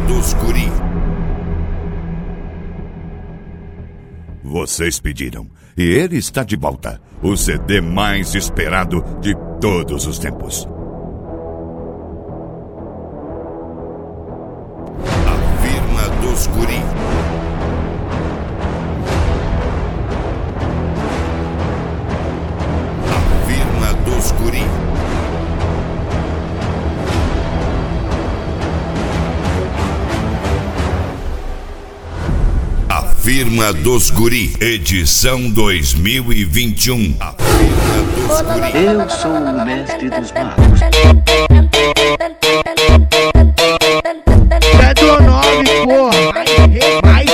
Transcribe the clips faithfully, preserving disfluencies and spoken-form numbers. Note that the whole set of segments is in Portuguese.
dos Guri. Vocês pediram, e ele está de volta. O C D mais esperado de todos os tempos. A Firma dos Guri. A Firma dos Guri. A Firma dos Guri, edição dois mil e vinte e um. A Firma dos Guri. Eu sou o mestre dos magos. É do nome, porra. Mais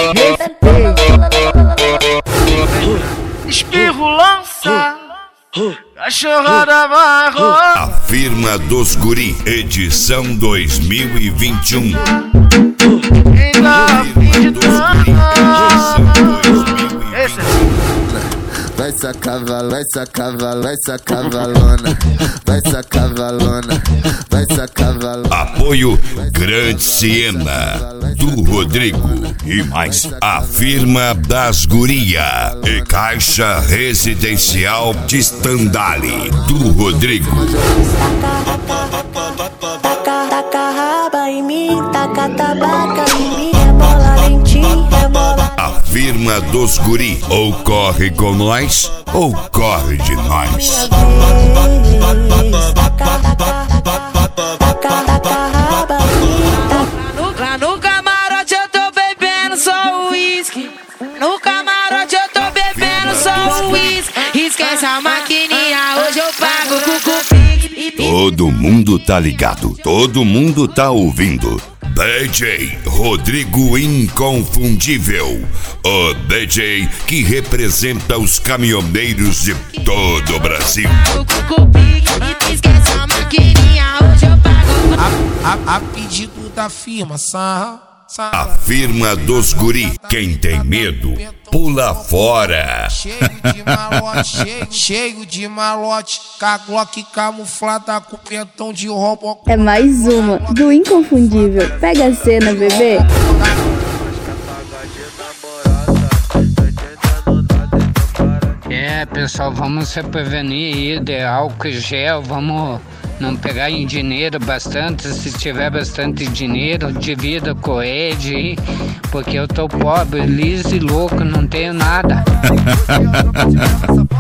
respeito. Espirro lança. Cachorrada marrom. A Firma dos Guri, edição dois mil e vinte e um. Ainda fim de Vai sacavala, vai sacavala, vai sacavalona, vai sacavalona, vai sacavalona. Apoio Grande Siena, do Rodrigo. E mais, a Firma das Guria. E Caixa Residencial de Stendhal, do Rodrigo. Taca, taca raba em mim, taca tabaca em mim, é bola lentinha, é bola. A Firma dos Guri, ou corre com nós, ou corre de nós. Lá no camarote eu tô bebendo só uísque. No camarote eu tô bebendo só uísque. Esquece a maquininha, hoje eu pago com cupim. Todo mundo tá ligado, todo mundo tá ouvindo. D J Rodrigo Inconfundível, o D J que representa os caminhoneiros de todo o Brasil. Esquece a maquininha, hoje eu pago. A, a, a pedido da firma, sarra. A Firma dos Guri. Quem tem medo, pula fora. Cheio de malote, cheio, cheio de malote. Caglock camuflada com pentão de roubo. É mais uma do Inconfundível. Pega a cena, bebê. É, pessoal, vamos se prevenir aí de álcool e gel, vamos não pegar em dinheiro bastante. Se tiver bastante dinheiro, divida com ele, porque eu tô pobre, liso e louco, não tenho nada.